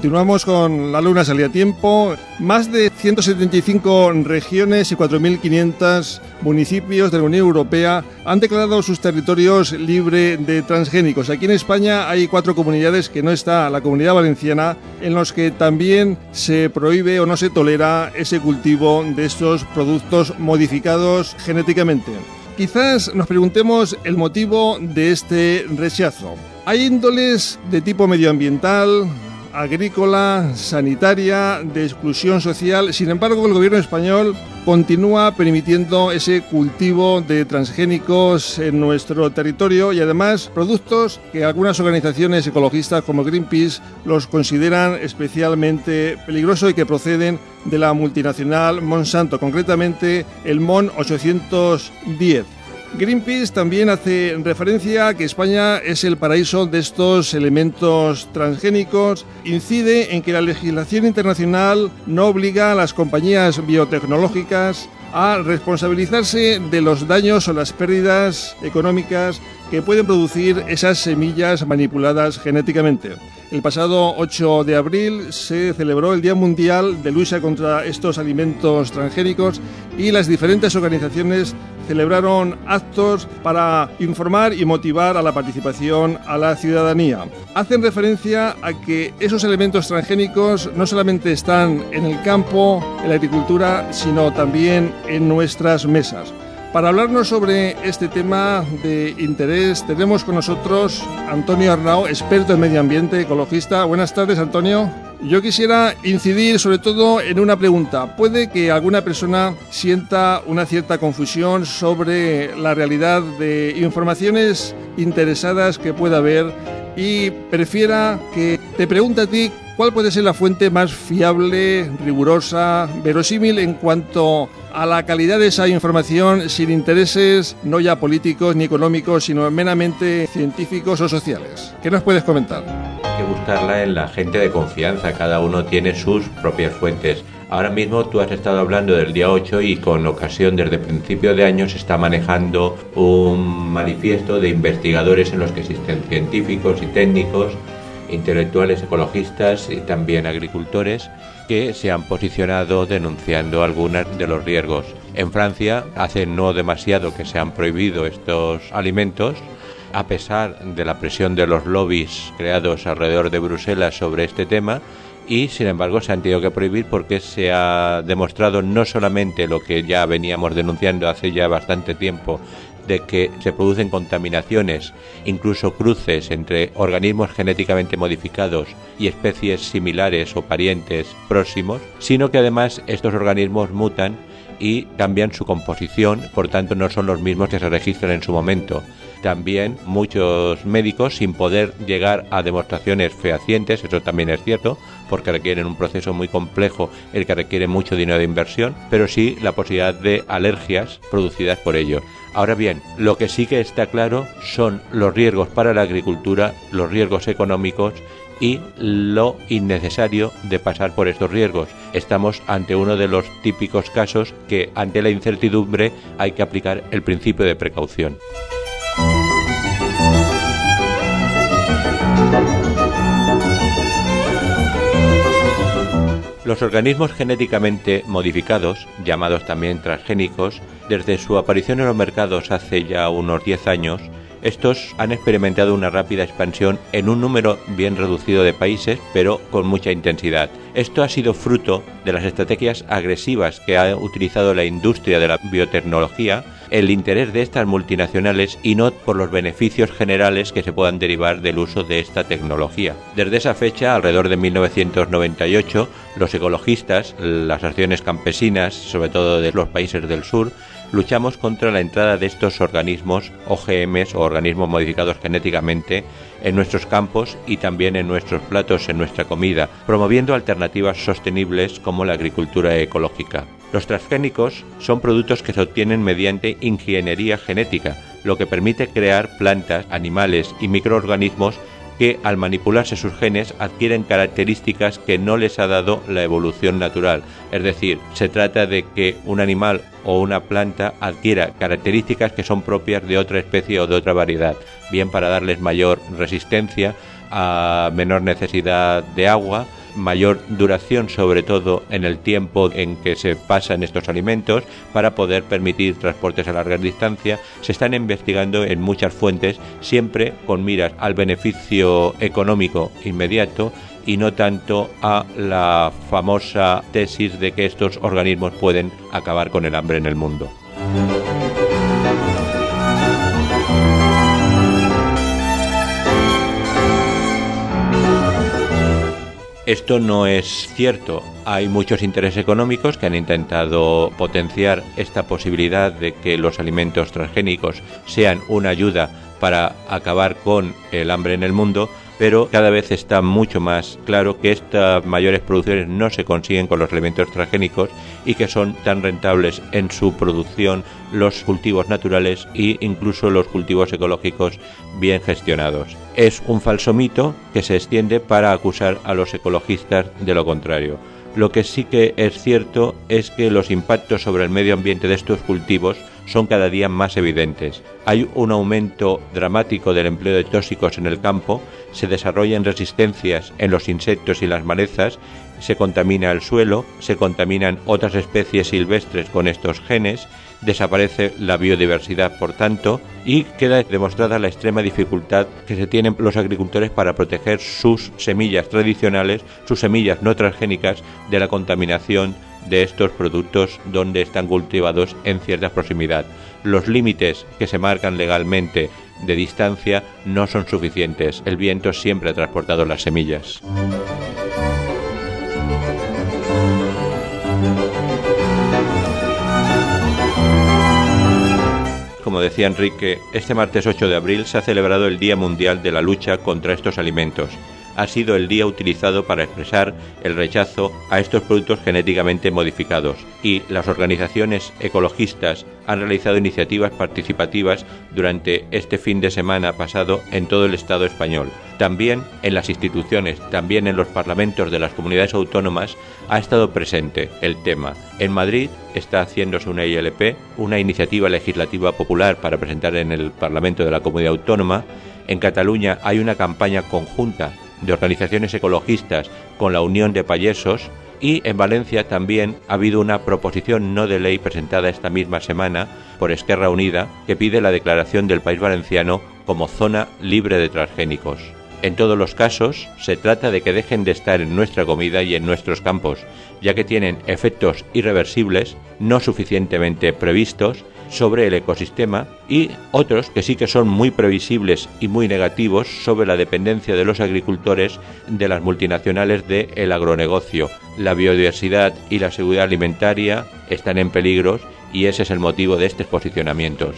Continuamos con La Luna Salía a Tiempo. Más de 175 regiones y 4.500 municipios de la Unión Europea han declarado sus territorios libres de transgénicos. Aquí en España hay 4 comunidades, que no está la Comunidad Valenciana, en los que también se prohíbe o no se tolera ese cultivo de estos productos modificados genéticamente. Quizás nos preguntemos el motivo de este rechazo. Hay índoles de tipo medioambiental, agrícola, sanitaria, de exclusión social. Sin embargo, el gobierno español continúa permitiendo ese cultivo de transgénicos en nuestro territorio y además productos que algunas organizaciones ecologistas como Greenpeace los consideran especialmente peligrosos y que proceden de la multinacional Monsanto, concretamente el MON 810. Greenpeace también hace referencia a que España es el paraíso de estos elementos transgénicos. Incide en que la legislación internacional no obliga a las compañías biotecnológicas a responsabilizarse de los daños o las pérdidas económicas que pueden producir esas semillas manipuladas genéticamente. El pasado 8 de abril se celebró el Día Mundial de Lucha contra estos alimentos transgénicos y las diferentes organizaciones celebraron actos para informar y motivar a la participación a la ciudadanía. Hacen referencia a que esos elementos transgénicos no solamente están en el campo, en la agricultura, sino también en nuestras mesas. Para hablarnos sobre este tema de interés, tenemos con nosotros a Antonio Arnau, experto en medio ambiente, ecologista. Buenas tardes, Antonio. Yo quisiera incidir sobre todo en una pregunta. Puede que alguna persona sienta una cierta confusión sobre la realidad de informaciones interesadas que pueda haber y prefiera que te pregunte a ti cuál puede ser la fuente más fiable, rigurosa, verosímil en cuanto a la calidad de esa información, sin intereses no ya políticos ni económicos, sino meramente científicos o sociales. ¿Qué nos puedes comentar? Hay que buscarla en la gente de confianza, cada uno tiene sus propias fuentes. Ahora mismo tú has estado hablando del día 8 y con ocasión desde principio de año se está manejando un manifiesto de investigadores en los que existen científicos y técnicos, intelectuales, ecologistas y también agricultores que se han posicionado denunciando algunos de los riesgos. En Francia hace no demasiado que se han prohibido estos alimentos, a pesar de la presión de los lobbies creados alrededor de Bruselas sobre este tema, y sin embargo se han tenido que prohibir porque se ha demostrado no solamente lo que ya veníamos denunciando hace ya bastante tiempo, de que se producen contaminaciones, incluso cruces entre organismos genéticamente modificados y especies similares o parientes próximos, sino que además estos organismos mutan y cambian su composición, por tanto no son los mismos que se registran en su momento. También muchos médicos, sin poder llegar a demostraciones fehacientes, eso también es cierto, porque requieren un proceso muy complejo, el que requiere mucho dinero de inversión, pero sí la posibilidad de alergias producidas por ellos. Ahora bien, lo que sí que está claro son los riesgos para la agricultura, los riesgos económicos y lo innecesario de pasar por estos riesgos. Estamos ante uno de los típicos casos que ante la incertidumbre hay que aplicar el principio de precaución. Los organismos genéticamente modificados, llamados también transgénicos, desde su aparición en los mercados hace ya unos 10 años, estos han experimentado una rápida expansión en un número bien reducido de países, pero con mucha intensidad. Esto ha sido fruto de las estrategias agresivas que ha utilizado la industria de la biotecnología, el interés de estas multinacionales y no por los beneficios generales que se puedan derivar del uso de esta tecnología. Desde esa fecha, alrededor de 1998, los ecologistas, las asociaciones campesinas, sobre todo de los países del sur, luchamos contra la entrada de estos organismos OGMs o organismos modificados genéticamente en nuestros campos y también en nuestros platos, en nuestra comida, promoviendo alternativas sostenibles como la agricultura ecológica. Los transgénicos son productos que se obtienen mediante ingeniería genética, lo que permite crear plantas, animales y microorganismos que al manipularse sus genes adquieren características que no les ha dado la evolución natural. Es decir, se trata de que un animal o una planta adquiera características que son propias de otra especie o de otra variedad, bien para darles mayor resistencia, a menor necesidad de agua mayor duración, sobre todo en el tiempo en que se pasan estos alimentos, para poder permitir transportes a largas distancias. Se están investigando en muchas fuentes, siempre con miras al beneficio económico inmediato y no tanto a la famosa tesis de que estos organismos pueden acabar con el hambre en el mundo. Esto no es cierto. Hay muchos intereses económicos que han intentado potenciar esta posibilidad de que los alimentos transgénicos sean una ayuda para acabar con el hambre en el mundo, pero cada vez está mucho más claro que estas mayores producciones no se consiguen con los alimentos transgénicos y que son tan rentables en su producción los cultivos naturales e incluso los cultivos ecológicos bien gestionados. Es un falso mito que se extiende para acusar a los ecologistas de lo contrario. Lo que sí que es cierto es que los impactos sobre el medio ambiente de estos cultivos son cada día más evidentes. Hay un aumento dramático del empleo de tóxicos en el campo, se desarrollan resistencias en los insectos y las malezas, se contamina el suelo, se contaminan otras especies silvestres con estos genes, desaparece la biodiversidad, por tanto, y queda demostrada la extrema dificultad que se tienen los agricultores para proteger sus semillas tradicionales, sus semillas no transgénicas, de la contaminación de estos productos donde están cultivados en cierta proximidad. Los límites que se marcan legalmente de distancia no son suficientes. El viento siempre ha transportado las semillas. Como decía Enrique, este martes 8 de abril se ha celebrado el Día Mundial de la Lucha contra estos alimentos. Ha sido el día utilizado para expresar el rechazo a estos productos genéticamente modificados, y las organizaciones ecologistas han realizado iniciativas participativas durante este fin de semana pasado en todo el Estado español. También en las instituciones, también en los parlamentos de las comunidades autónomas ha estado presente el tema. En Madrid está haciéndose una ILP, una iniciativa legislativa popular para presentar en el Parlamento de la Comunidad Autónoma. En Cataluña hay una campaña conjunta de organizaciones ecologistas con la Unión de Payesos, y en Valencia también ha habido una proposición no de ley presentada esta misma semana por Esquerra Unida que pide la declaración del País Valenciano como zona libre de transgénicos. En todos los casos se trata de que dejen de estar en nuestra comida y en nuestros campos, ya que tienen efectos irreversibles no suficientemente previstos sobre el ecosistema, y otros que sí que son muy previsibles y muy negativos sobre la dependencia de los agricultores de las multinacionales del agronegocio. La biodiversidad y la seguridad alimentaria están en peligro y ese es el motivo de estos posicionamientos.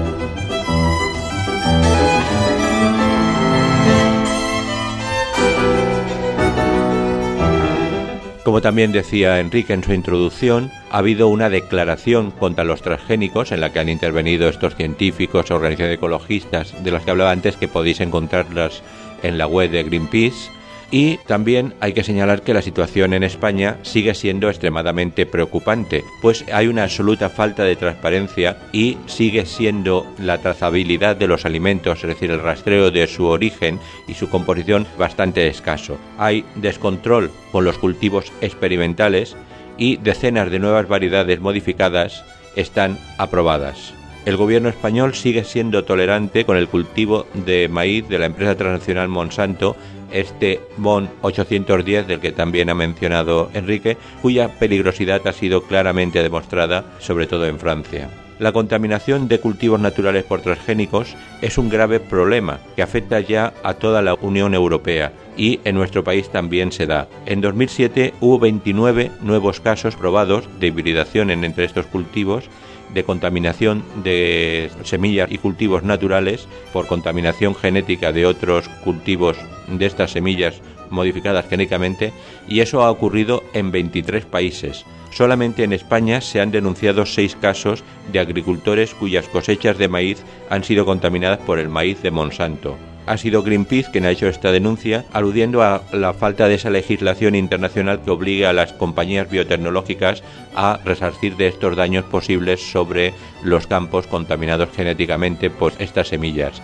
Como también decía Enrique en su introducción, ha habido una declaración contra los transgénicos en la que han intervenido estos científicos, organizaciones ecologistas de las que hablaba antes, que podéis encontrarlas en la web de Greenpeace. Y también hay que señalar que la situación en España sigue siendo extremadamente preocupante, pues hay una absoluta falta de transparencia y sigue siendo la trazabilidad de los alimentos, es decir, el rastreo de su origen y su composición, bastante escaso. Hay descontrol con los cultivos experimentales y decenas de nuevas variedades modificadas están aprobadas. El gobierno español sigue siendo tolerante con el cultivo de maíz de la empresa transnacional Monsanto, este MON 810 del que también ha mencionado Enrique, cuya peligrosidad ha sido claramente demostrada, sobre todo en Francia. La contaminación de cultivos naturales por transgénicos es un grave problema que afecta ya a toda la Unión Europea y en nuestro país también se da. En 2007 hubo 29 nuevos casos probados de hibridación entre estos cultivos, de contaminación de semillas y cultivos naturales por contaminación genética de otros cultivos de estas semillas modificadas genéticamente, y eso ha ocurrido en 23 países. Solamente en España se han denunciado 6 casos de agricultores cuyas cosechas de maíz han sido contaminadas por el maíz de Monsanto. Ha sido Greenpeace quien ha hecho esta denuncia, aludiendo a la falta de esa legislación internacional que obliga a las compañías biotecnológicas a resarcir de estos daños posibles sobre los campos contaminados genéticamente por estas semillas.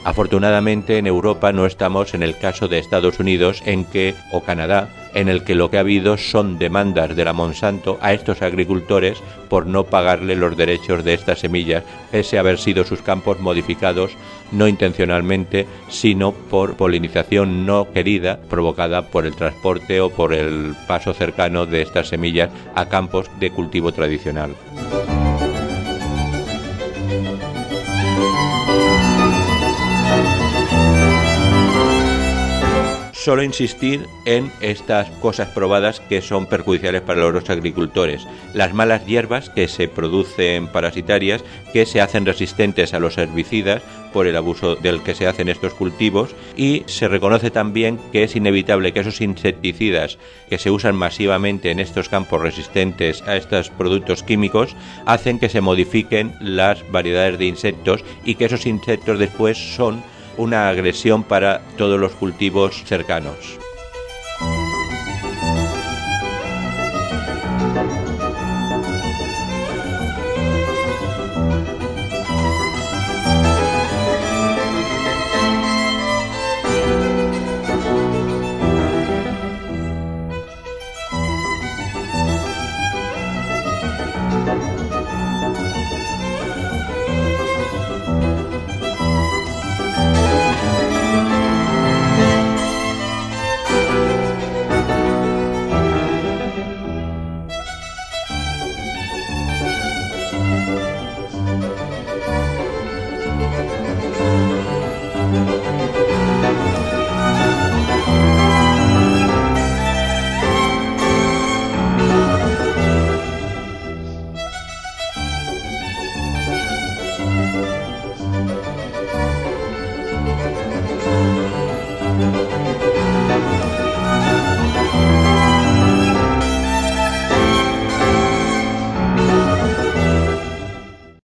Afortunadamente en Europa no estamos en el caso de Estados Unidos o Canadá, en el que lo que ha habido son demandas de la Monsanto a estos agricultores por no pagarle los derechos de estas semillas, pese a haber sido sus campos modificados no intencionalmente, sino por polinización no querida provocada por el transporte o por el paso cercano de estas semillas a campos de cultivo tradicional. Solo insistir en estas cosas probadas que son perjudiciales para los agricultores. Las malas hierbas que se producen parasitarias, que se hacen resistentes a los herbicidas por el abuso del que se hacen estos cultivos, y se reconoce también que es inevitable que esos insecticidas que se usan masivamente en estos campos resistentes a estos productos químicos hacen que se modifiquen las variedades de insectos y que esos insectos después son una agresión para todos los cultivos cercanos.